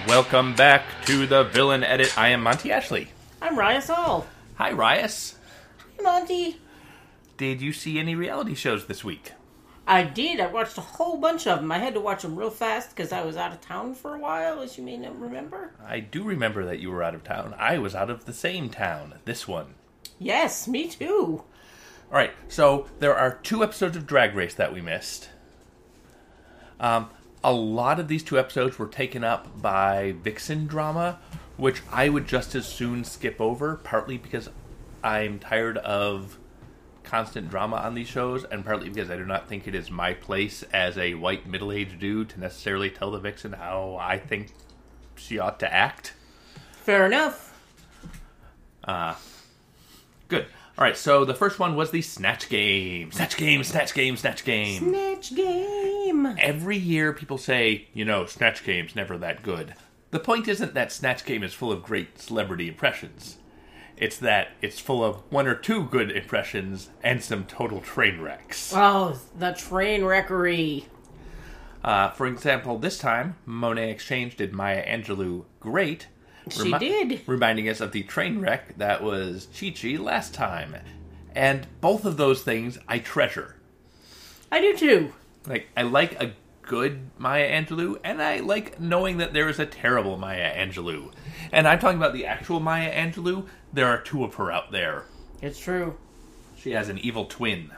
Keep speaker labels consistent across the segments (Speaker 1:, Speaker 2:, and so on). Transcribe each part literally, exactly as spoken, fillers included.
Speaker 1: Welcome back to the Villain Edit. I am Monty Ashley.
Speaker 2: I'm Rias Hall.
Speaker 1: Hi, Rias.
Speaker 2: Hey, Monty.
Speaker 1: Did you see any reality shows this week?
Speaker 2: I did. I watched a whole bunch of them. I had to watch them real fast because I was out of town for a while, as you may not remember.
Speaker 1: I do remember that you were out of town. I was out of the same town. This one.
Speaker 2: Yes, me too.
Speaker 1: All right, so there are two episodes of Drag Race that we missed. Um, a lot of these two episodes were taken up by Vixen drama, which I would just as soon skip over, partly because I'm tired of constant drama on these shows, and partly because I do not think it is my place as a white middle-aged dude to necessarily tell the Vixen how I think she ought to act.
Speaker 2: Fair enough.
Speaker 1: Uh, good. All right, so the first one was the Snatch Game. Snatch Game, Snatch Game, Snatch Game.
Speaker 2: Snatch Game.
Speaker 1: Every year people say, you know, Snatch Game's never that good. The point isn't that Snatch Game is full of great celebrity impressions. It's that it's full of one or two good impressions and some total train wrecks.
Speaker 2: Oh, the train wreckery.
Speaker 1: Uh, for example, this time, Monet X Change did Maya Angelou great.
Speaker 2: She
Speaker 1: remi-
Speaker 2: did.
Speaker 1: Reminding us of the train wreck that was Chi Chi last time. And both of those things I treasure.
Speaker 2: I do too.
Speaker 1: Like, I like a good Maya Angelou, and I like knowing that there is a terrible Maya Angelou. And I'm talking about the actual Maya Angelou. There are two of her out there.
Speaker 2: It's true.
Speaker 1: She has an evil twin.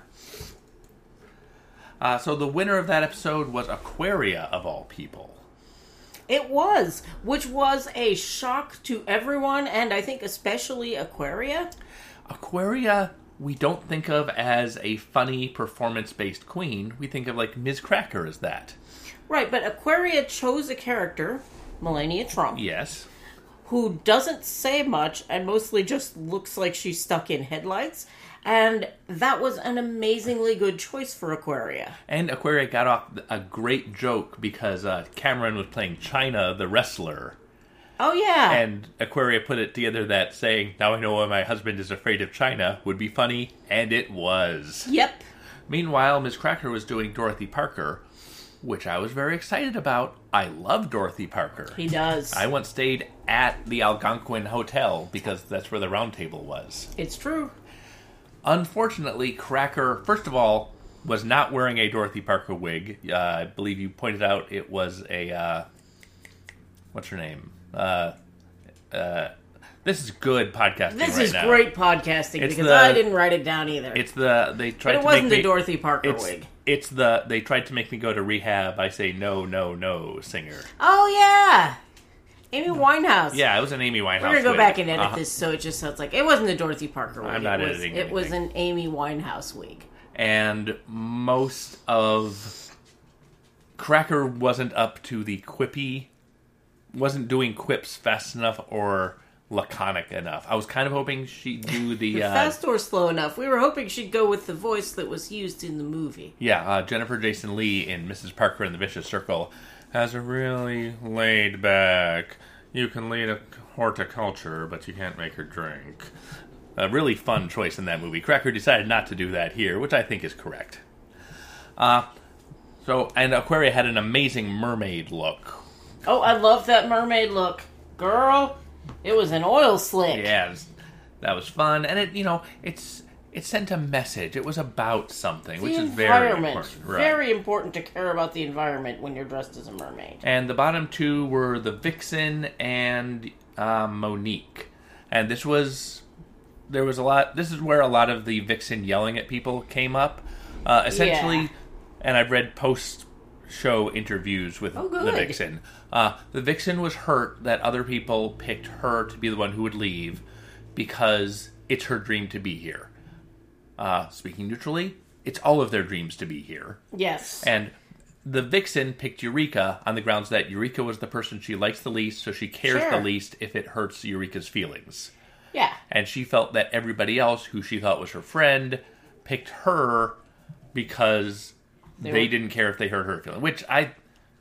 Speaker 1: Uh, so the winner of that episode was Aquaria, of all people.
Speaker 2: It was, which was a shock to everyone, and I think especially Aquaria.
Speaker 1: Aquaria, we don't think of as a funny, performance-based queen. We think of, like, Miz Cracker as that.
Speaker 2: Right, but Aquaria chose a character, Melania Trump.
Speaker 1: Yes.
Speaker 2: Who doesn't say much and mostly just looks like she's stuck in headlights. And that was an amazingly good choice for Aquaria.
Speaker 1: And Aquaria got off a great joke because uh, Cameron was playing Chyna, the wrestler.
Speaker 2: Oh, yeah.
Speaker 1: And Aquaria put it together that saying, now I know why my husband is afraid of Chyna, would be funny, and it was.
Speaker 2: Yep.
Speaker 1: Meanwhile, Miz Cracker was doing Dorothy Parker, which I was very excited about. I love Dorothy Parker.
Speaker 2: He does.
Speaker 1: I once stayed at the Algonquin Hotel because that's where the round table was.
Speaker 2: It's true.
Speaker 1: Unfortunately, Cracker, first of all, was not wearing a Dorothy Parker wig. Uh, I believe you pointed out it was a, uh, what's her name? Uh, uh, this is good podcasting
Speaker 2: This
Speaker 1: right
Speaker 2: is
Speaker 1: now.
Speaker 2: great podcasting
Speaker 1: It's
Speaker 2: because
Speaker 1: the-
Speaker 2: I didn't write it down either.
Speaker 1: It's the, they tried
Speaker 2: but it
Speaker 1: to
Speaker 2: wasn't
Speaker 1: make
Speaker 2: the
Speaker 1: me,
Speaker 2: Dorothy Parker
Speaker 1: it's,
Speaker 2: wig.
Speaker 1: It's the, they tried to make me go to rehab, I say no, no, no singer.
Speaker 2: Oh, yeah. Amy Winehouse.
Speaker 1: Yeah, it was an Amy Winehouse
Speaker 2: We're going to go
Speaker 1: wig.
Speaker 2: back and edit
Speaker 1: Uh-huh.
Speaker 2: this so it just sounds like... It wasn't the Dorothy Parker wig.
Speaker 1: I'm not
Speaker 2: it was,
Speaker 1: editing
Speaker 2: It was
Speaker 1: anything.
Speaker 2: an Amy Winehouse wig.
Speaker 1: And most of Cracker wasn't up to the quippy, wasn't doing quips fast enough or laconic enough. I was kind of hoping she'd do the... Uh,
Speaker 2: Fast or slow enough. We were hoping she'd go with the voice that was used in the movie.
Speaker 1: yeah, uh, Jennifer Jason Leigh in Missus Parker and the Vicious Circle has a really laid back, you can lead a horticulture, but you can't make her drink. A really fun choice in that movie. Cracker decided not to do that here, which I think is correct. Uh, so, and Aquaria had an amazing mermaid look.
Speaker 2: Oh, I love that mermaid look. Girl, it was an oil slick.
Speaker 1: Yeah, it was- that was fun, and it, you know, it's it sent a message. It was about something,
Speaker 2: The
Speaker 1: which is very
Speaker 2: environment.
Speaker 1: important. Right.
Speaker 2: Very important to care about the environment when you're dressed as a mermaid.
Speaker 1: And the bottom two were the Vixen and uh, Monique, and this was there was a lot. This is where a lot of the Vixen yelling at people came up. Uh, essentially,
Speaker 2: Yeah.
Speaker 1: and I've read post-show interviews with
Speaker 2: Oh,
Speaker 1: the
Speaker 2: good.
Speaker 1: Vixen. Uh, the Vixen was hurt that other people picked her to be the one who would leave because it's her dream to be here. Uh, speaking neutrally, it's all of their dreams to be here.
Speaker 2: Yes.
Speaker 1: And the Vixen picked Eureka on the grounds that Eureka was the person she likes the least, so she cares
Speaker 2: Sure.
Speaker 1: the least if it hurts Eureka's feelings.
Speaker 2: yeah.
Speaker 1: And she felt that everybody else, who she thought was her friend, picked her because
Speaker 2: They
Speaker 1: they,
Speaker 2: were-
Speaker 1: didn't care if they hurt her feelings. Which I...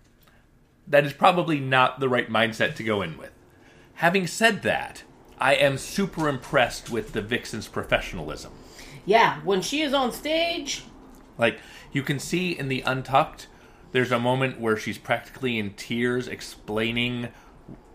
Speaker 1: That is probably not the right mindset to go in with. Having said that, I am super impressed with the Vixen's professionalism.
Speaker 2: Yeah, when she is on stage...
Speaker 1: Like, you can see in the Untucked, there's a moment where she's practically in tears explaining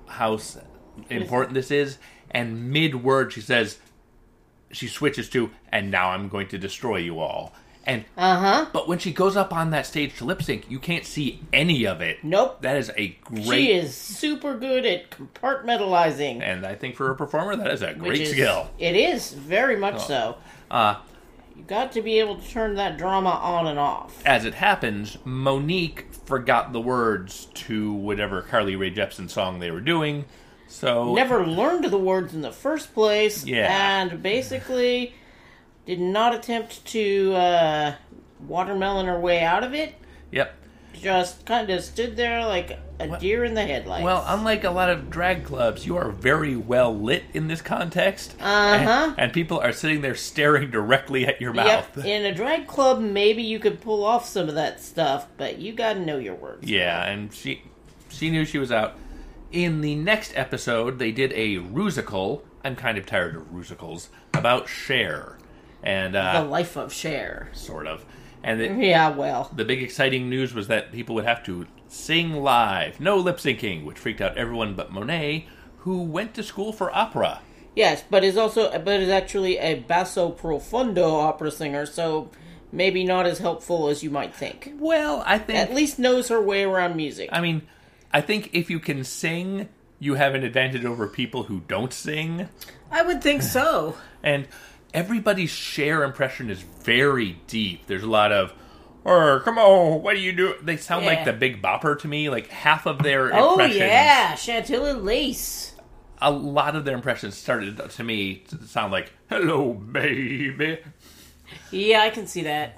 Speaker 1: how s- important this is, and mid-word she says, she switches to, and now I'm going to destroy you all. And
Speaker 2: Uh-huh.
Speaker 1: But when she goes up on that stage to lip sync, you can't see any of it.
Speaker 2: Nope.
Speaker 1: That is a great...
Speaker 2: She is super good at compartmentalizing.
Speaker 1: And I think for a performer, that is a great
Speaker 2: is,
Speaker 1: skill.
Speaker 2: It is, very much so.
Speaker 1: Uh,
Speaker 2: You got to be able to turn that drama on and off.
Speaker 1: as it happens, Monique forgot the words to whatever Carly Rae Jepsen song they were doing. So
Speaker 2: Never learned the words in the first place.
Speaker 1: Yeah.
Speaker 2: And basically did not attempt to uh, watermelon her way out of it.
Speaker 1: Yep.
Speaker 2: Just kind of stood there like a
Speaker 1: Well-
Speaker 2: deer in the headlights.
Speaker 1: Well, unlike a lot of drag clubs, you are very well lit in this context.
Speaker 2: Uh-huh.
Speaker 1: And, and people are sitting there staring directly at your mouth.
Speaker 2: Yep. In a drag club, maybe you could pull off some of that stuff, but you gotta know your words.
Speaker 1: Yeah, and she she knew she was out. In the next episode, they did a rusical. I'm kind of tired of rusicals about Cher, and
Speaker 2: The
Speaker 1: uh,
Speaker 2: life of Cher.
Speaker 1: sort of. And it,
Speaker 2: Yeah, well.
Speaker 1: the big exciting news was that people would have to sing live, no lip syncing, which freaked out everyone but Monet, who went to school for opera.
Speaker 2: Yes, but is also but is actually a basso profundo opera singer, so maybe not as helpful as you might think.
Speaker 1: Well, I think
Speaker 2: At least knows her way around music.
Speaker 1: I mean, I think if you can sing, you have an advantage over people who don't sing.
Speaker 2: I would think so.
Speaker 1: And everybody's Cher impression is very deep. There's a lot of, "Oh, come on, what do you do?" They sound like
Speaker 2: Yeah.
Speaker 1: the Big Bopper to me. Like half of their
Speaker 2: Oh
Speaker 1: impressions,
Speaker 2: yeah, Chantilly Lace.
Speaker 1: a lot of their impressions started to me to sound like, "Hello, baby."
Speaker 2: Yeah, I can see that.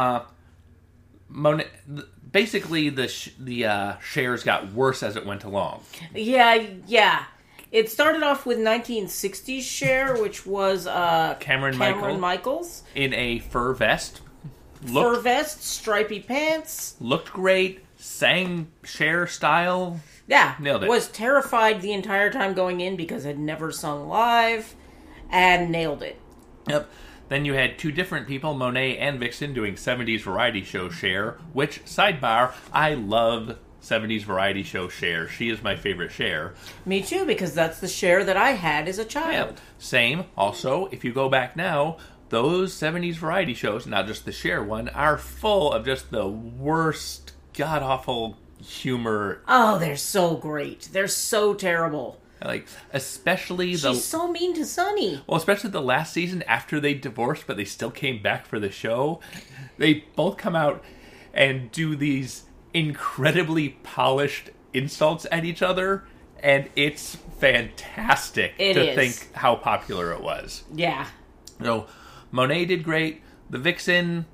Speaker 1: Monet, basically, the sh- the uh, Chers got worse as it went along.
Speaker 2: Yeah, yeah. It started off with nineteen sixties Cher, which was uh,
Speaker 1: Cameron
Speaker 2: Cameron
Speaker 1: Michael.
Speaker 2: Michaels.
Speaker 1: In a fur vest,
Speaker 2: Fur
Speaker 1: looked
Speaker 2: vest, stripy pants.
Speaker 1: looked great, sang Cher style.
Speaker 2: Yeah,
Speaker 1: Nailed it.
Speaker 2: Was terrified the entire time going in because had never sung live, and nailed it.
Speaker 1: Yep. Then you had two different people, Monet and Vixen, doing seventies variety show Cher, which, sidebar, I love seventies variety show Cher. She is my favorite Cher.
Speaker 2: Me too, because that's the Cher that I had as a child.
Speaker 1: Yep. Same. Also, if you go back now, those seventies variety shows, not just the Cher one, are full of just the worst, god-awful humor.
Speaker 2: Oh, they're so great. They're so terrible.
Speaker 1: Like, especially the...
Speaker 2: She's so mean to Sonny.
Speaker 1: Well, especially the last season after they divorced, but they still came back for the show. They both come out and do these incredibly polished insults at each other, and it's fantastic
Speaker 2: It
Speaker 1: to
Speaker 2: is.
Speaker 1: think how popular it was.
Speaker 2: Yeah.
Speaker 1: So, Monet did great. The Vixen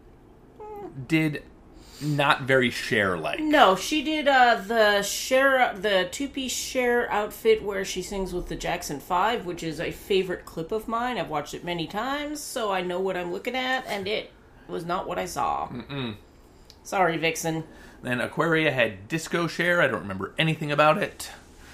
Speaker 1: did not very Cher-like.
Speaker 2: No, she did uh, the Cher, the two-piece Cher outfit where she sings with the Jackson Five, which is a favorite clip of mine. I've watched it many times, so I know what I'm looking at, and it was not what I saw. Mm-mm. Sorry, Vixen.
Speaker 1: Then Aquaria had Disco Cher. I don't remember anything about it.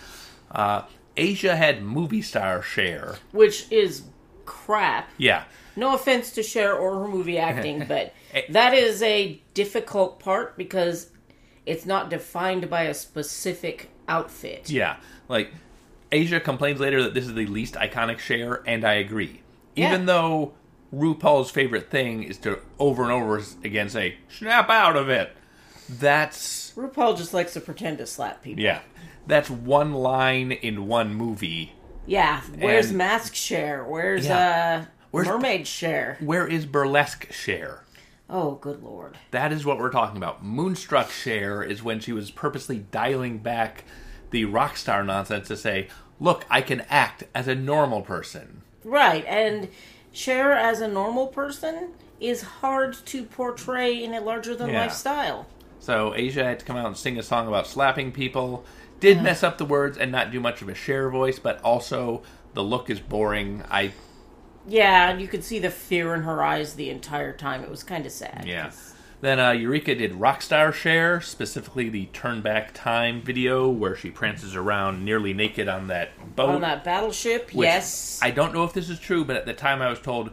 Speaker 1: Uh, Asia had Movie Star Cher.
Speaker 2: Which is crap.
Speaker 1: Yeah.
Speaker 2: No offense to Cher or her movie acting, but that is a difficult part because it's not defined by a specific outfit.
Speaker 1: Yeah. Like, Asia complains later that this is the least iconic Cher, and I agree.
Speaker 2: Yeah.
Speaker 1: Even though RuPaul's favorite thing is to over and over again say, "Snap out of it." That's...
Speaker 2: RuPaul just likes to pretend to slap people.
Speaker 1: Yeah. That's one line in one movie.
Speaker 2: Yeah, where's
Speaker 1: And-
Speaker 2: Mask Cher? Where's
Speaker 1: Yeah.
Speaker 2: uh
Speaker 1: Where's-
Speaker 2: Mermaid Cher?
Speaker 1: Where is Burlesque Cher?
Speaker 2: Oh, good lord.
Speaker 1: That is what we're talking about. Moonstruck Cher is when she was purposely dialing back the rock star nonsense to say, "Look, I can act as a normal person."
Speaker 2: Right, and Cher as a normal person is hard to portray in a larger than
Speaker 1: Yeah.
Speaker 2: life style.
Speaker 1: So Asia had to come out and sing a song about slapping people. Did mess up the words and not do much of a Cher voice, but also the look is boring. I
Speaker 2: Yeah, and you could see the fear in her eyes the entire time. It was kind of sad.
Speaker 1: yeah. Then uh, Eureka did Rockstar Cher, specifically the Turn Back Time video where she prances around nearly naked on that boat.
Speaker 2: On that battleship,
Speaker 1: which
Speaker 2: yes.
Speaker 1: I don't know if this is true, but at the time I was told,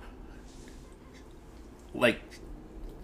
Speaker 1: like,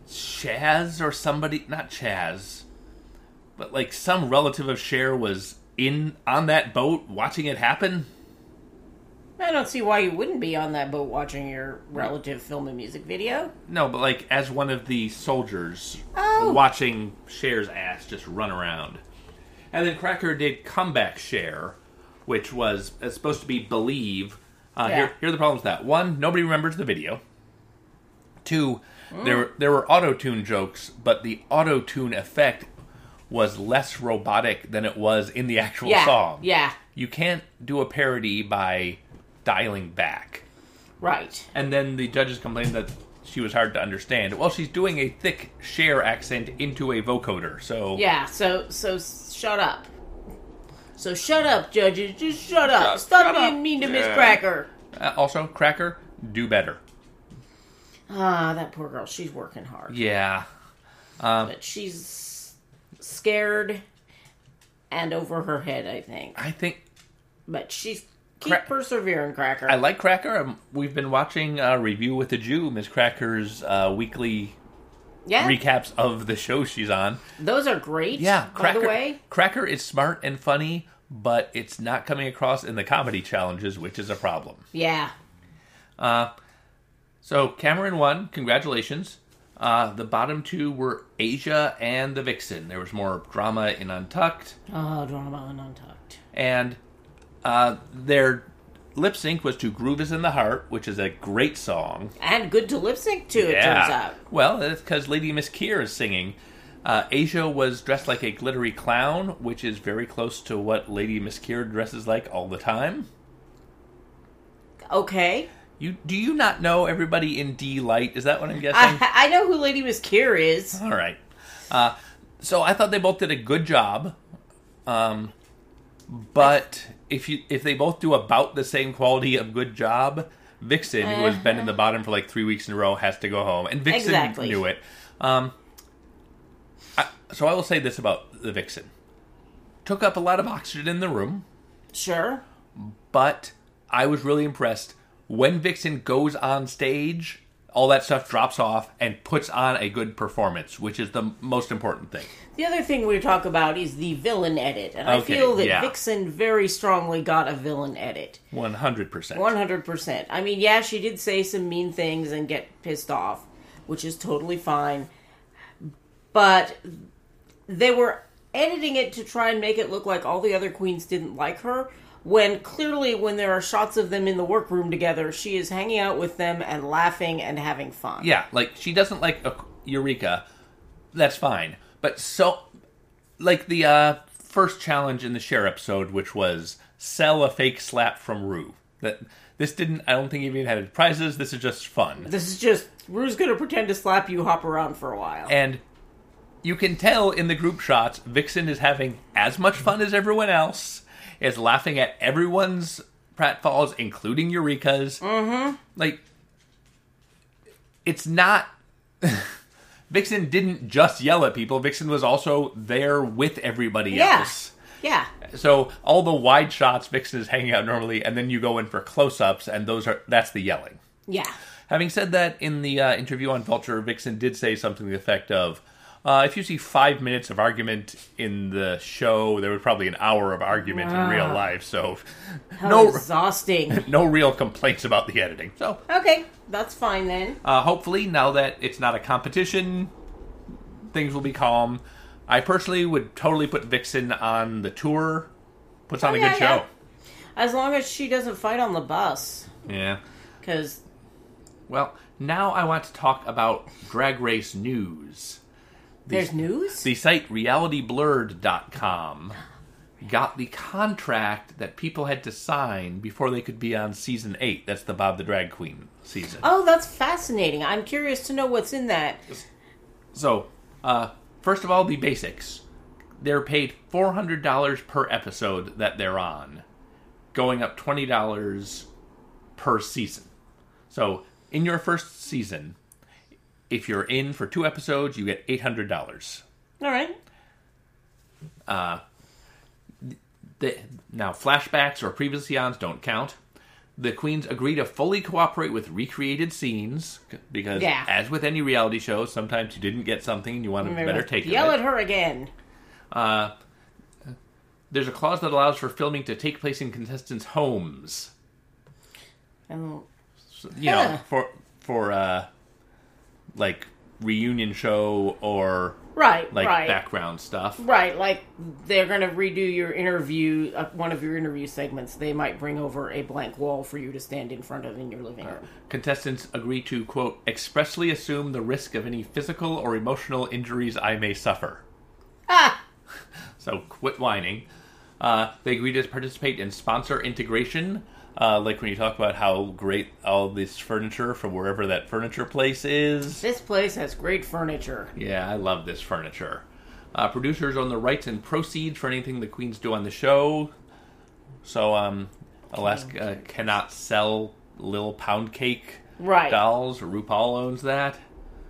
Speaker 1: Chaz or somebody, not Chaz, but like some relative of Cher was in on that boat watching it happen.
Speaker 2: I don't see why you wouldn't be on that boat watching your relative film a music video.
Speaker 1: No, but like as one of the soldiers
Speaker 2: Oh.
Speaker 1: watching Cher's ass just run around. And then Cracker did Comeback Cher, which was uh, supposed to be Believe. Uh,
Speaker 2: Yeah.
Speaker 1: here, here are the problems with that. One, nobody remembers the video. Two, there there were auto-tune jokes, but the auto-tune effect was less robotic than it was in the actual
Speaker 2: Yeah,
Speaker 1: song.
Speaker 2: yeah,
Speaker 1: You can't do a parody by dialing back.
Speaker 2: right.
Speaker 1: And then the judges complained that she was hard to understand. Well, she's doing a thick Cher accent into a vocoder, so...
Speaker 2: Yeah, so so shut up. So shut up, judges. Just shut up.
Speaker 1: Shut-
Speaker 2: Stop
Speaker 1: shut
Speaker 2: being
Speaker 1: up.
Speaker 2: mean to Miss
Speaker 1: Yeah.
Speaker 2: Cracker.
Speaker 1: Uh, also, Cracker, do better.
Speaker 2: Ah, that poor girl. She's working hard.
Speaker 1: Yeah.
Speaker 2: But she's scared and over her head, I think.
Speaker 1: I think...
Speaker 2: But she's... Keep
Speaker 1: Cra-
Speaker 2: persevering, Cracker.
Speaker 1: I like Cracker. Um, we've been watching uh, Review with the Jew, Miss Cracker's uh, weekly
Speaker 2: yeah,
Speaker 1: recaps of the show she's on.
Speaker 2: those are great,
Speaker 1: Yeah,
Speaker 2: by
Speaker 1: Cracker,
Speaker 2: the way.
Speaker 1: Cracker is smart and funny, but it's not coming across in the comedy challenges, which is a problem.
Speaker 2: Yeah.
Speaker 1: So Cameron won. Congratulations. Uh, the bottom two were Asia and the Vixen. There was more drama in Untucked,
Speaker 2: Oh, drama and Untucked.
Speaker 1: and uh, their lip sync was to "Groove Is in the Heart," which is a great song.
Speaker 2: And good to lip sync to, it turns out.
Speaker 1: Well, that's because Lady Miss Keir is singing. Uh, Asia was dressed like a glittery clown, which is very close to what Lady Miss Keir dresses like all the time.
Speaker 2: Okay.
Speaker 1: You do you not know everybody in D Light? Is that what I'm guessing?
Speaker 2: I, I know who Lady Miss Keir is.
Speaker 1: All right. Uh, so I thought they both did a good job. Um, but if you if they both do about the same quality of good job, Vixen, who has been in the bottom for like three weeks in a row, has to go home. And Vixen
Speaker 2: Exactly.
Speaker 1: knew it. Um, I, so I will say this about the Vixen. Took up a lot of oxygen in the room,
Speaker 2: Sure.
Speaker 1: but I was really impressed. When Vixen goes on stage, all that stuff drops off and puts on a good performance, which is the most important thing.
Speaker 2: The other thing we talk about is the villain edit. And I
Speaker 1: Okay,
Speaker 2: feel that
Speaker 1: yeah.
Speaker 2: Vixen very strongly got a villain edit.
Speaker 1: one hundred percent.
Speaker 2: one hundred percent. I mean, yeah, she did say some mean things and get pissed off, which is totally fine. But they were editing it to try and make it look like all the other queens didn't like her, when clearly when there are shots of them in the workroom together, she is hanging out with them and laughing and having fun.
Speaker 1: Yeah, like, she doesn't like uh, Eureka. That's fine. But so, like the uh, first challenge in the Cher episode, which was sell a fake slap from Rue. That This didn't, I don't think even had prizes. This is just fun.
Speaker 2: This is just, Rue's gonna pretend to slap you, hop around for a while.
Speaker 1: And you can tell in the group shots, Vixen is having as much fun as everyone else, is laughing at everyone's pratfalls, including Eureka's. Mm-hmm. Like, it's not... Vixen didn't just yell at people. Vixen was also there with everybody
Speaker 2: Yeah.
Speaker 1: else.
Speaker 2: Yeah.
Speaker 1: So all the wide shots, Vixen is hanging out normally, and then you go in for close-ups, and those are that's the yelling.
Speaker 2: Yeah.
Speaker 1: Having said that, in the uh, interview on Vulture, Vixen did say something to the effect of, uh, if you see five minutes of argument in the show, there was probably an hour of argument in real life, so
Speaker 2: How
Speaker 1: no
Speaker 2: exhausting.
Speaker 1: no real complaints about the editing. So
Speaker 2: Okay, that's fine then.
Speaker 1: uh, hopefully, now that it's not a competition, things will be calm. I personally would totally put Vixen on the tour. Puts on
Speaker 2: Oh,
Speaker 1: a
Speaker 2: yeah,
Speaker 1: good
Speaker 2: yeah.
Speaker 1: show.
Speaker 2: As long as she doesn't fight on the bus.
Speaker 1: Yeah.
Speaker 2: Because,
Speaker 1: Well, now I want to talk about Drag Race news.
Speaker 2: there's news?
Speaker 1: The site reality blurred dot com got the contract that people had to sign before they could be on season eight. That's the Bob the Drag Queen season.
Speaker 2: Oh, that's fascinating. I'm curious to know what's in that.
Speaker 1: So, uh, first of all, the basics. They're paid four hundred dollars per episode that they're on, going up twenty dollars per season. So, in your first season, if you're in for two episodes, you get eight hundred dollars.
Speaker 2: All right.
Speaker 1: The, now, flashbacks or previously ons don't count. The queens agree to fully cooperate with recreated scenes, because
Speaker 2: Yeah.
Speaker 1: as with any reality show, sometimes you didn't get something and you wanted a better take
Speaker 2: Yell
Speaker 1: of
Speaker 2: at
Speaker 1: it.
Speaker 2: her again.
Speaker 1: there's a clause that allows for filming to take place in contestants' homes.
Speaker 2: And
Speaker 1: So, you
Speaker 2: Huh.
Speaker 1: know, for for uh, like reunion show or
Speaker 2: right,
Speaker 1: like
Speaker 2: right,
Speaker 1: background stuff.
Speaker 2: right. Like they're gonna redo your interview, uh, one of your interview segments. They might bring over a blank wall for you to stand in front of in your living room.
Speaker 1: Contestants agree to, quote, expressly assume the risk of any physical or emotional injuries I may suffer.
Speaker 2: Ah,
Speaker 1: So quit whining. Uh, they agree to participate in sponsor integration, uh, like when you talk about how great all this furniture from wherever that furniture place is.
Speaker 2: this place has great furniture.
Speaker 1: Yeah, I love this furniture. Uh, producers own the rights and proceeds for anything the queens do on the show. So, um, Alaska uh, cannot sell Lil Pound Cake
Speaker 2: Right.
Speaker 1: dolls. RuPaul owns that.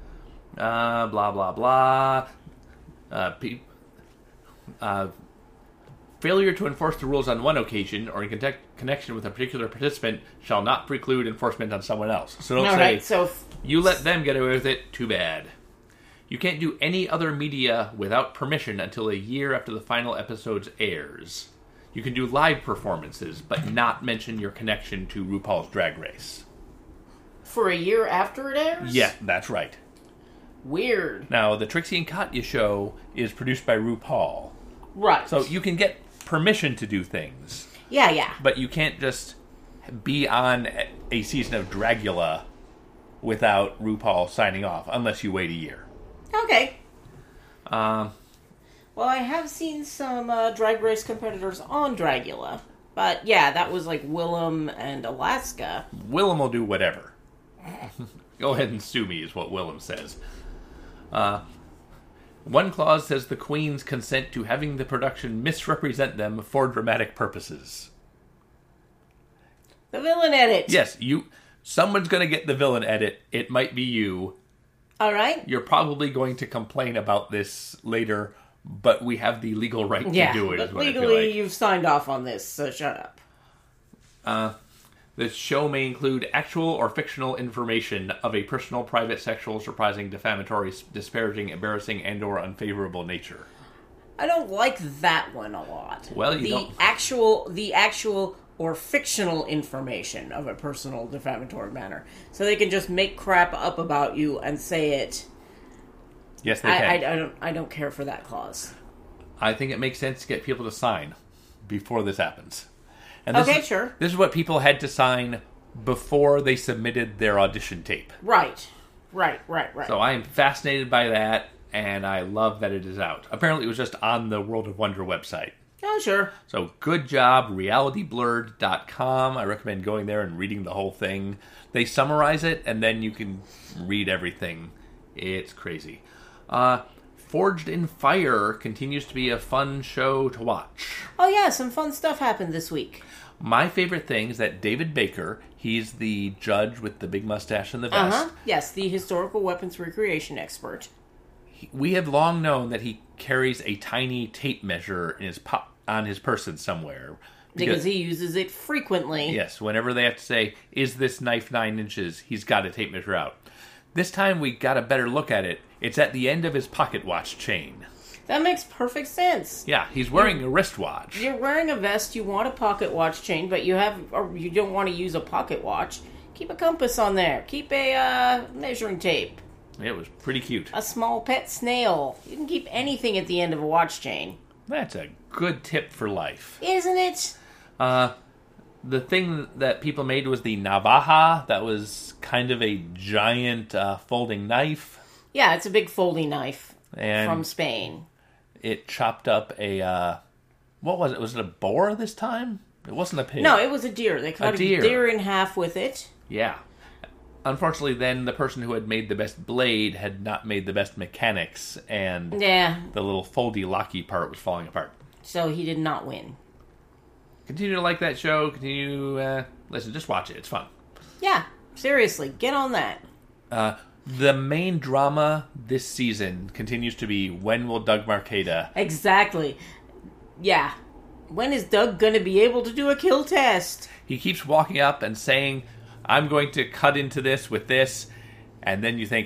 Speaker 1: Uh, blah, blah, blah. Uh, pe- uh, failure to enforce the rules on one occasion or in con- connection with a particular participant shall not preclude enforcement on someone else. So don't
Speaker 2: All
Speaker 1: say,
Speaker 2: right, so f-
Speaker 1: you let them get away with it, too bad. You can't do any other media without permission until a year after the final episode airs. You can do live performances, but not mention your connection to RuPaul's Drag Race.
Speaker 2: for a year after it airs?
Speaker 1: Yeah, that's right.
Speaker 2: Weird.
Speaker 1: Now, the Trixie and Katya show is produced by RuPaul.
Speaker 2: Right.
Speaker 1: So you can get permission to do things,
Speaker 2: yeah, yeah.
Speaker 1: but you can't just be on a season of Dragula without RuPaul signing off, unless you wait a year.
Speaker 2: Okay.
Speaker 1: Um,
Speaker 2: Well, I have seen some uh, Drag Race competitors on Dragula. But yeah, that was like Willem and Alaska.
Speaker 1: Willem will do whatever. Go ahead and sue me, is what Willem says. Uh, one clause says the queens consent to having the production misrepresent them for dramatic purposes.
Speaker 2: The villain edit.
Speaker 1: Yes, you. Someone's going to get the villain edit. It might be you.
Speaker 2: All right.
Speaker 1: You're probably going to complain about this later, but we have the legal right
Speaker 2: Yeah,
Speaker 1: to do it.
Speaker 2: but
Speaker 1: Is what I feel
Speaker 2: legally
Speaker 1: like.
Speaker 2: you've signed off on this, so shut up.
Speaker 1: Uh, the show may include actual or fictional information of a personal, private, sexual, surprising, defamatory, disparaging, embarrassing, and or unfavorable nature.
Speaker 2: I don't like that one a lot.
Speaker 1: Well, you
Speaker 2: the
Speaker 1: don't-
Speaker 2: actual, the actual or fictional information of a personal, defamatory manner, so they can just make crap up about you and say it.
Speaker 1: Yes, they
Speaker 2: I,
Speaker 1: can.
Speaker 2: I, I don't. I don't care for that clause.
Speaker 1: I think it makes sense to get people to sign before this happens. And this
Speaker 2: Okay,
Speaker 1: is,
Speaker 2: sure.
Speaker 1: This is what people had to sign before they submitted their audition tape.
Speaker 2: Right. Right. Right. Right.
Speaker 1: So I am fascinated by that, and I love that it is out. Apparently, it was just on the World of Wonder website.
Speaker 2: oh, sure.
Speaker 1: So good job, reality blurred dot com. I recommend going there and reading the whole thing. They summarize it, and then you can read everything. It's crazy. Uh, Forged in Fire continues to be a fun show to watch.
Speaker 2: Oh yeah, some fun stuff happened this week.
Speaker 1: My favorite thing is that David Baker, he's the judge with the big mustache and the
Speaker 2: Uh
Speaker 1: vest.
Speaker 2: huh. Yes, the historical weapons recreation expert.
Speaker 1: He- we have long known that he carries a tiny tape measure in his po- on his person somewhere.
Speaker 2: Because he uses it frequently.
Speaker 1: Yes, whenever they have to say, is this knife nine inches, he's got a tape measure out. This time we got a better look at it. It's at the end of his pocket watch chain.
Speaker 2: That makes perfect sense.
Speaker 1: Yeah, he's wearing a wristwatch.
Speaker 2: You're wearing a vest, you want a pocket watch chain, but you have, or you don't want to use a pocket watch. Keep a compass on there. Keep a uh, measuring tape.
Speaker 1: It was pretty cute.
Speaker 2: A small pet snail. You can keep anything at the end of a watch chain.
Speaker 1: That's a good tip for life.
Speaker 2: Isn't it?
Speaker 1: Uh, the thing that people made was the navaja. That was kind of a giant uh, folding knife.
Speaker 2: Yeah, it's a big folding knife
Speaker 1: And
Speaker 2: from Spain.
Speaker 1: it chopped up a, uh, what was it? Was it a boar this time? It wasn't a pig.
Speaker 2: No, it was a deer. They cut
Speaker 1: A
Speaker 2: a
Speaker 1: deer.
Speaker 2: deer in half with it.
Speaker 1: Yeah. Unfortunately, then the person who had made the best blade had not made the best mechanics, and
Speaker 2: Yeah,
Speaker 1: the little foldy locky part was falling apart.
Speaker 2: so he did not win.
Speaker 1: Continue to like that show. Continue, uh, listen, just watch it. It's fun.
Speaker 2: Yeah, seriously, get on that.
Speaker 1: Uh, the main drama this season continues to be, when will Doug Marqueta...
Speaker 2: Exactly. Yeah. When is Doug going to be able to do a kill test?
Speaker 1: He keeps walking up and saying, I'm going to cut into this with this, and then you think,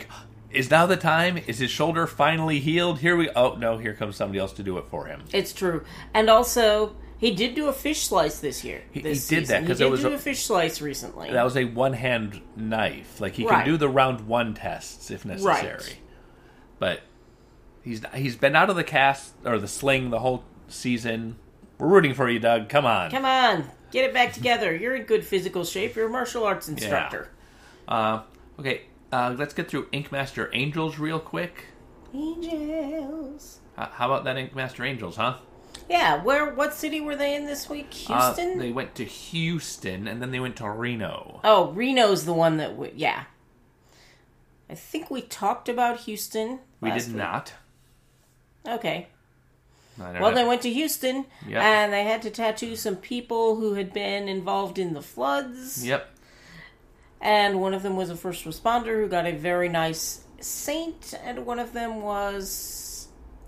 Speaker 1: is now the time? Is his shoulder finally healed? Here we... Oh, no, here comes somebody else to do it for him.
Speaker 2: It's true. And also, he did do a fish slice this year.
Speaker 1: He,
Speaker 2: this
Speaker 1: he did
Speaker 2: season.
Speaker 1: that because
Speaker 2: he
Speaker 1: it
Speaker 2: did
Speaker 1: was
Speaker 2: do
Speaker 1: a,
Speaker 2: a fish slice recently.
Speaker 1: That was a one-hand knife. Like, he
Speaker 2: Right.
Speaker 1: can do the round one tests if necessary.
Speaker 2: Right.
Speaker 1: But he's he's been out of the cast, or the sling, the whole season. We're rooting for you, Doug. Come on.
Speaker 2: Come on. Get it back together. You're in good physical shape. You're a martial arts instructor.
Speaker 1: Yeah. Uh, okay, uh, let's get through Ink Master Angels real quick.
Speaker 2: Angels.
Speaker 1: Uh, how about that Ink Master Angels, huh?
Speaker 2: Yeah, where? What city were they in this week? Houston?
Speaker 1: Uh, they went to Houston, and then they went to Reno.
Speaker 2: Oh, Reno's the one that... W- yeah. I think we talked about Houston
Speaker 1: We
Speaker 2: last
Speaker 1: did
Speaker 2: week.
Speaker 1: not.
Speaker 2: Okay.
Speaker 1: I don't
Speaker 2: Well,
Speaker 1: know.
Speaker 2: they went to Houston,
Speaker 1: Yep.
Speaker 2: and they had to tattoo some people who had been involved in the floods.
Speaker 1: Yep.
Speaker 2: And one of them was a first responder who got a very nice saint, and one of them was...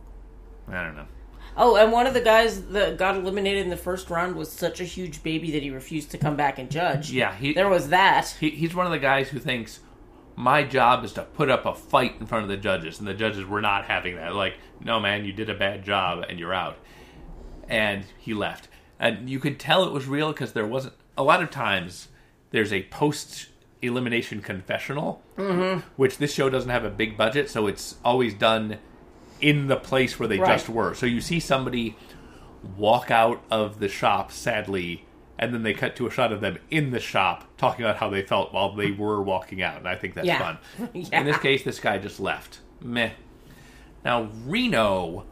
Speaker 1: I don't know.
Speaker 2: Oh, and one of the guys that got eliminated in the first round was such a huge baby that he refused to come back and judge.
Speaker 1: Yeah, he,
Speaker 2: There was that.
Speaker 1: he he's one of the guys who thinks, my job is to put up a fight in front of the judges, and the judges were not having that. Like, no, man, you did a bad job, and you're out. And he left. And you could tell it was real because there wasn't... A lot of times, there's a post-elimination confessional, mm-hmm. which this show doesn't have a big budget, so it's always done in the place where they
Speaker 2: Right.
Speaker 1: just were. So you see somebody walk out of the shop, sadly, and then they cut to a shot of them in the shop talking about how they felt while they were walking out. And I think that's
Speaker 2: Yeah.
Speaker 1: fun.
Speaker 2: Yeah.
Speaker 1: In this case, this guy just left. Meh. Now, Reno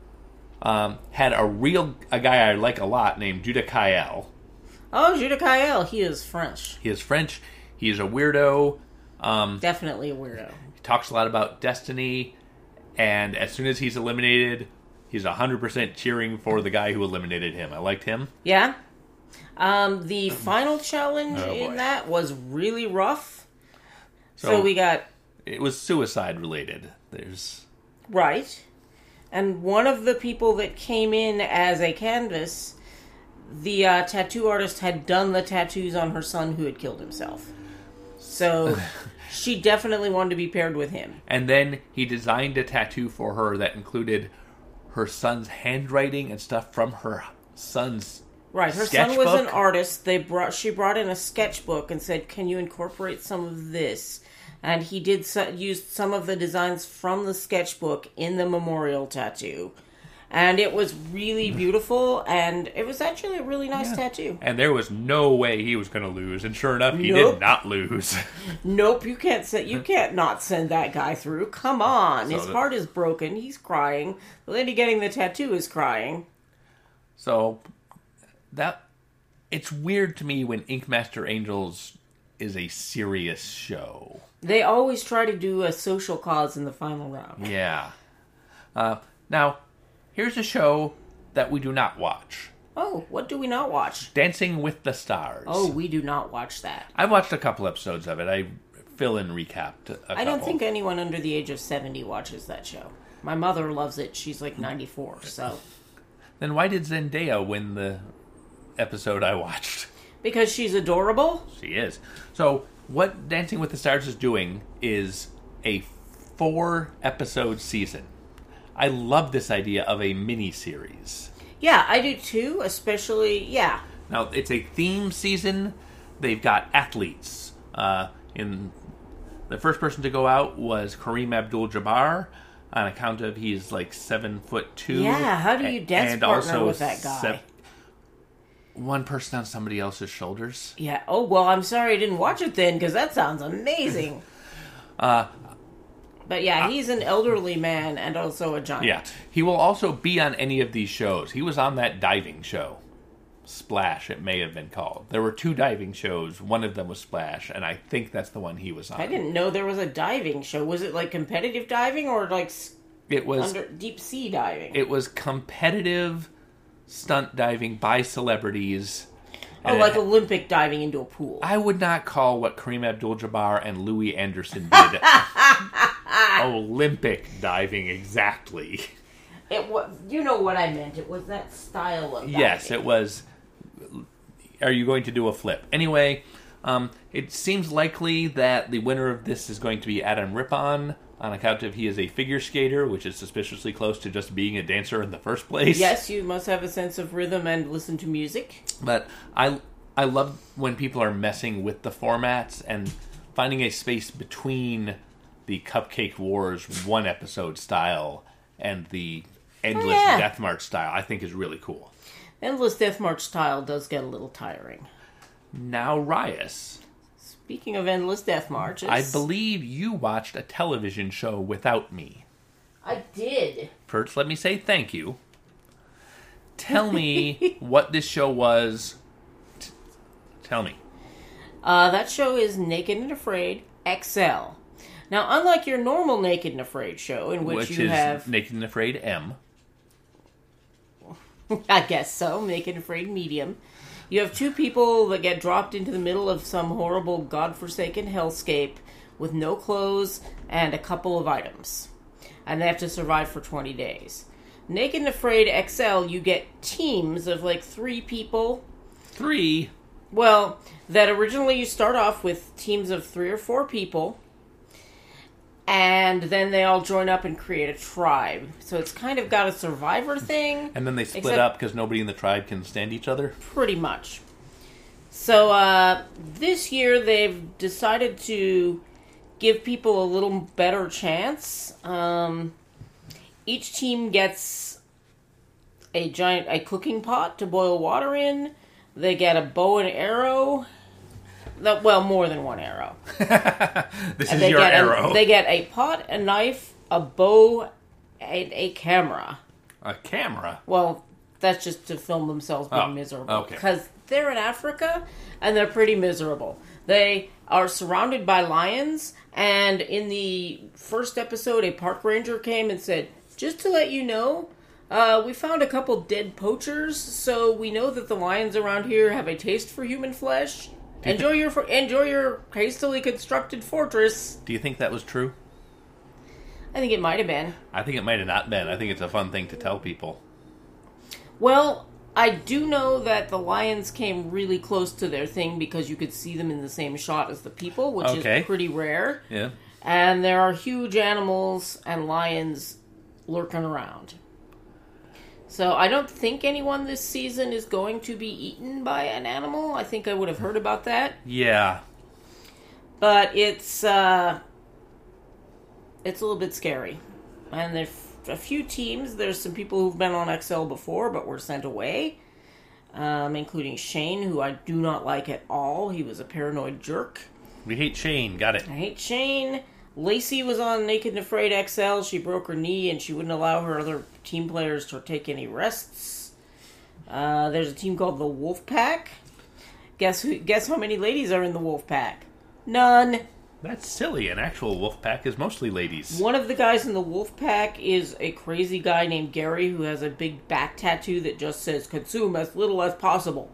Speaker 1: um, had a real a guy I like a lot named Judah Kael.
Speaker 2: Oh, Judah Kael, he is French.
Speaker 1: He is French. He is a weirdo. Um,
Speaker 2: Definitely a weirdo.
Speaker 1: he talks a lot about destiny. And as soon as he's eliminated, he's one hundred percent cheering for the guy who eliminated him. I liked him.
Speaker 2: Yeah. Um, the final challenge
Speaker 1: Oh,
Speaker 2: in
Speaker 1: boy.
Speaker 2: that was really rough. So,
Speaker 1: So-
Speaker 2: we got...
Speaker 1: It was suicide related. There's...
Speaker 2: Right. And one of the people that came in as a canvas, the uh, tattoo artist had done the tattoos on her son who had killed himself. So she definitely wanted to be paired with him.
Speaker 1: And then he designed a tattoo for her that included her son's handwriting and stuff from her son's
Speaker 2: Right, her son was an
Speaker 1: sketchbook?
Speaker 2: artist. They brought she brought in a sketchbook and said, "Can you incorporate some of this?" And he did so, used some of the designs from the sketchbook in the memorial tattoo. And it was really beautiful, and it was actually a really nice tattoo.
Speaker 1: And there was no way he was going to lose. And sure enough, he
Speaker 2: Nope.
Speaker 1: did not lose.
Speaker 2: Nope, you can't send, you can't not send that guy through. Come on,
Speaker 1: So
Speaker 2: his
Speaker 1: the-
Speaker 2: heart is broken. He's crying. The lady getting the tattoo is crying.
Speaker 1: So, that... It's weird to me when Ink Master Angels is a serious show.
Speaker 2: They always try to do a social cause in the final round.
Speaker 1: Yeah. Uh, now, here's a show that we do not watch.
Speaker 2: Oh, what do we not watch?
Speaker 1: Dancing with the Stars.
Speaker 2: Oh, we do not watch that.
Speaker 1: I've watched a couple episodes of it. I fill in recapped a couple.
Speaker 2: I don't think anyone under the age of seventy watches that show. My mother loves it. She's like ninety-four, so...
Speaker 1: Then why did Zendaya win the episode I watched?
Speaker 2: Because she's adorable?
Speaker 1: She is. So, what Dancing with the Stars is doing is a four-episode season. I love this idea of a mini-series.
Speaker 2: Yeah, I do too, especially... Yeah.
Speaker 1: Now, it's a theme season. They've got athletes. Uh, in the first person to go out was Kareem Abdul-Jabbar, on account of he's like seven foot two.
Speaker 2: Yeah, how do you dance
Speaker 1: and
Speaker 2: partner
Speaker 1: also
Speaker 2: with that guy?
Speaker 1: sev- one person on somebody else's shoulders.
Speaker 2: Yeah. Oh, well, I'm sorry I didn't watch it then, because that sounds amazing.
Speaker 1: Uh,
Speaker 2: but yeah, he's an elderly man and also a giant.
Speaker 1: yeah, he will also be on any of these shows. He was on that diving show. Splash, it may have been called. There were two diving shows. One of them was Splash, and I think that's the one he was on.
Speaker 2: I didn't know there was a diving show. Was it like competitive diving or like s-
Speaker 1: It was
Speaker 2: under deep sea diving?
Speaker 1: it was competitive stunt diving by celebrities.
Speaker 2: oh,
Speaker 1: And
Speaker 2: like
Speaker 1: it-
Speaker 2: Olympic diving into a pool.
Speaker 1: I would not call what Kareem Abdul-Jabbar and Louis Anderson did Olympic diving exactly.
Speaker 2: It was, you know what I meant. It was that style of diving.
Speaker 1: Yes, it was. Are you going to do a flip? Anyway, um, it seems likely that the winner of this is going to be Adam Rippon, on account of he is a figure skater, which is suspiciously close to just being a dancer in the first place.
Speaker 2: Yes, you must have a sense of rhythm and listen to music.
Speaker 1: But I I love when people are messing with the formats and finding a space between the Cupcake Wars one episode style and the Endless
Speaker 2: oh, yeah.
Speaker 1: Death March style. I think is really cool.
Speaker 2: Endless Death March style does get a little tiring.
Speaker 1: Now, Rias.
Speaker 2: Speaking of Endless Death Marches...
Speaker 1: I believe you watched a television show without me.
Speaker 2: I did.
Speaker 1: First, let me say thank you. Tell me what this show was. T- tell me.
Speaker 2: Uh, that show is Naked and Afraid X L. Now, unlike your normal Naked and Afraid show, in which,
Speaker 1: which
Speaker 2: you
Speaker 1: is
Speaker 2: have...
Speaker 1: Naked and Afraid M.
Speaker 2: I guess so. Naked and Afraid Medium. You have two people that get dropped into the middle of some horrible, godforsaken hellscape with no clothes and a couple of items. And they have to survive for twenty days. Naked and Afraid X L, you get teams of like three people.
Speaker 1: Three?
Speaker 2: Well, that originally you start off with teams of three or four people. And then they all join up and create a tribe. So it's kind of got a survivor thing.
Speaker 1: And then they split
Speaker 2: except,
Speaker 1: up because nobody in the tribe can stand each other?
Speaker 2: Pretty much. So uh, this year they've decided to give people a little better chance. Um, each team gets a giant a cooking pot to boil water in. They get a bow and arrow. Well, more than one arrow.
Speaker 1: This is
Speaker 2: they
Speaker 1: your
Speaker 2: get
Speaker 1: arrow.
Speaker 2: A, they get a pot, a knife, a bow, and a camera.
Speaker 1: A camera?
Speaker 2: Well, that's just to film themselves being
Speaker 1: oh,
Speaker 2: miserable.
Speaker 1: Okay.
Speaker 2: Because they're in Africa, and they're pretty miserable. They are surrounded by lions, and in the first episode, a park ranger came and said, just to let you know, uh, we found a couple dead poachers, so we know that the lions around here have a taste for human flesh. Enjoy your enjoy your hastily constructed fortress.
Speaker 1: Do you think that was true?
Speaker 2: I think it might have been.
Speaker 1: I think it might have not been. I think it's a fun thing to tell people.
Speaker 2: Well, I do know that the lions came really close to their thing because you could see them in the same shot as the people, which
Speaker 1: okay.
Speaker 2: is pretty rare.
Speaker 1: Yeah.
Speaker 2: And there are huge animals and lions lurking around. So I don't think anyone this season is going to be eaten by an animal. I think I would have heard about that.
Speaker 1: Yeah.
Speaker 2: But it's uh, it's a little bit scary. And there's a few teams. There's some people who've been on X L before but were sent away. Um, including Shane, who I do not like at all. He was a paranoid jerk.
Speaker 1: We hate Shane. Got it.
Speaker 2: I hate Shane. Lacey was on Naked and Afraid X L. She broke her knee and she wouldn't allow her other team players to take any rests. Uh, there's a team called the Wolf Pack. Guess who? Guess how many ladies are in the Wolf Pack? None.
Speaker 1: That's silly. An actual wolf pack is mostly ladies.
Speaker 2: One of the guys in the Wolf Pack is a crazy guy named Gary who has a big back tattoo that just says consume as little as possible.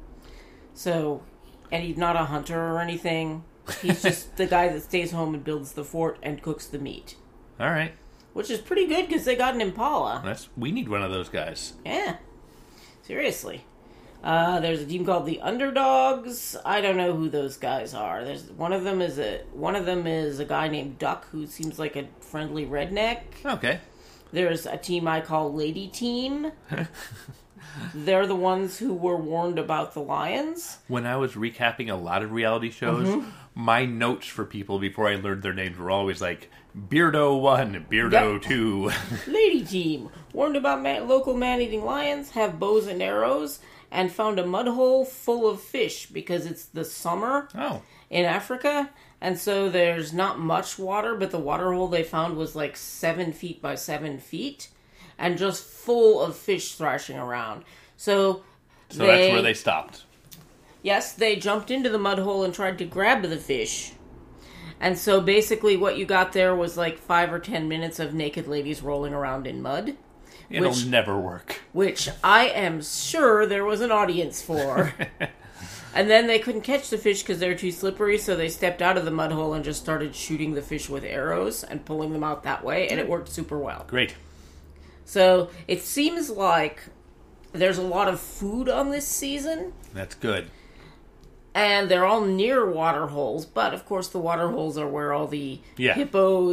Speaker 2: So, and he's not a hunter or anything. He's just the guy that stays home and builds the fort and cooks the meat.
Speaker 1: All right.
Speaker 2: Which is pretty good because they got an Impala.
Speaker 1: That's we need one of those guys.
Speaker 2: Yeah. Seriously. Uh, there's a team called the Underdogs. I don't know who those guys are. There's one of them is a one of them is a guy named Duck who seems like a friendly redneck.
Speaker 1: Okay.
Speaker 2: There's a team I call Lady Team. They're the ones who were warned about the lions.
Speaker 1: When I was recapping a lot of reality shows, mm-hmm. my notes for people before I learned their names were always like Beardo one, Beardo yep. two.
Speaker 2: Lady Team, warned about man- local man-eating lions, have bows and arrows, and found a mud hole full of fish because it's the summer
Speaker 1: oh.
Speaker 2: in Africa. And so there's not much water, but the water hole they found was like seven feet by seven feet. And just full of fish thrashing around. So,
Speaker 1: so
Speaker 2: they,
Speaker 1: that's where they stopped.
Speaker 2: Yes, they jumped into the mud hole and tried to grab the fish. And so basically what you got there was like five or ten minutes of naked ladies rolling around in mud.
Speaker 1: It'll
Speaker 2: which,
Speaker 1: never work.
Speaker 2: Which I am sure there was an audience for. And then they couldn't catch the fish because they're too slippery, so they stepped out of the mud hole and just started shooting the fish with arrows and pulling them out that way, and it worked super well.
Speaker 1: Great.
Speaker 2: So, it seems like there's a lot of food on this season.
Speaker 1: That's good.
Speaker 2: And they're all near water holes, but of course the water holes are where all the
Speaker 1: yeah.
Speaker 2: hippos,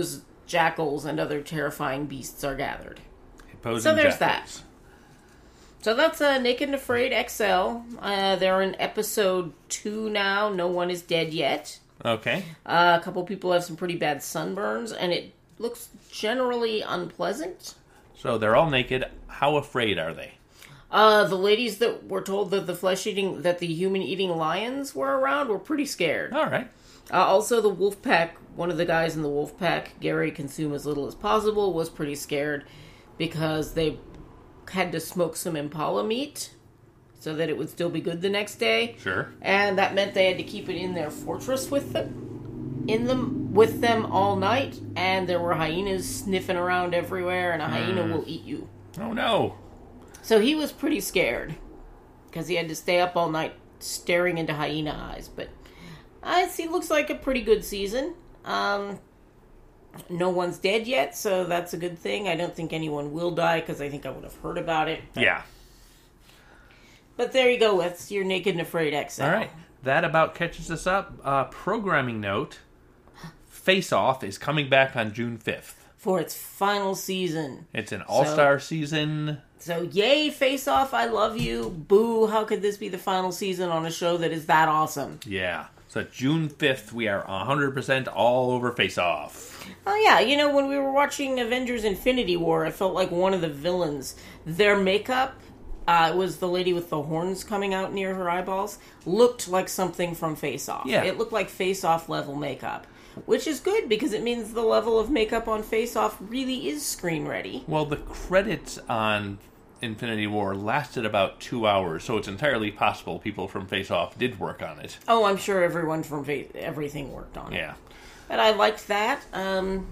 Speaker 2: jackals and other terrifying beasts are gathered.
Speaker 1: Hippos
Speaker 2: So
Speaker 1: and
Speaker 2: there's
Speaker 1: jackals.
Speaker 2: that. So that's uh, Naked and Afraid X L. Uh, they're in episode two now. No one is dead yet.
Speaker 1: Okay.
Speaker 2: Uh, a couple people have some pretty bad sunburns, and it looks generally unpleasant.
Speaker 1: So they're all naked. How afraid are they?
Speaker 2: Uh, the ladies that were told that the flesh-eating, that the human-eating lions were around were pretty scared.
Speaker 1: All right.
Speaker 2: Uh, also, the wolf pack, one of the guys in the wolf pack, Gary, consume as little as possible, was pretty scared because they had to smoke some impala meat so that it would still be good the next day.
Speaker 1: Sure.
Speaker 2: And that meant they had to keep it in their fortress with them, in them with them all night. And there were hyenas sniffing around everywhere, and a hyena
Speaker 1: Mm.
Speaker 2: will eat you.
Speaker 1: Oh, no.
Speaker 2: So he was pretty scared because he had to stay up all night staring into hyena eyes. But uh, it looks like a pretty good season. Um, no one's dead yet, so that's a good thing. I don't think anyone will die because I think I would have heard about it. But,
Speaker 1: Yeah.
Speaker 2: but there you go. That's your Naked and Afraid X L.
Speaker 1: All right. That about catches us up. Uh, programming note. Face Off is coming back on June fifth.
Speaker 2: For its final season.
Speaker 1: It's an all-star season.
Speaker 2: So, yay, Face Off, I love you. Boo, how could this be the final season on a show that is that awesome?
Speaker 1: Yeah. So June fifth, we are one hundred percent all over Face Off.
Speaker 2: Oh, yeah, you know, when we were watching Avengers Infinity War, I felt like one of the villains, their makeup, uh, it was the lady with the horns coming out near her eyeballs, looked like something from Face Off.
Speaker 1: Yeah.
Speaker 2: It looked like Face Off level makeup. Which is good, because it means the level of makeup on Face Off really is screen ready.
Speaker 1: Well, the credits on Infinity War lasted about two hours, so it's entirely possible people from Face Off did work on it.
Speaker 2: Oh, I'm sure everyone from Face, everything worked on it.
Speaker 1: Yeah.
Speaker 2: But I liked that. Um,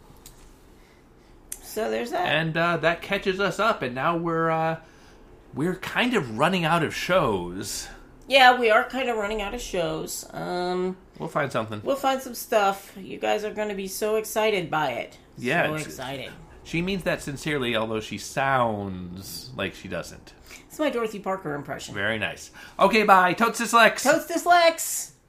Speaker 2: so there's that.
Speaker 1: And uh, that catches us up, and now we're uh, we're kind of running out of shows.
Speaker 2: Yeah, we are kind of running out of shows. Um,
Speaker 1: We'll find something.
Speaker 2: we'll find some stuff. You guys are going to be so excited by it.
Speaker 1: Yeah,
Speaker 2: So
Speaker 1: it's-
Speaker 2: excited.
Speaker 1: She means that sincerely, although she sounds like she doesn't.
Speaker 2: It's my Dorothy Parker impression.
Speaker 1: Very nice. Okay, bye. Totes Lex.
Speaker 2: Toast this Lex!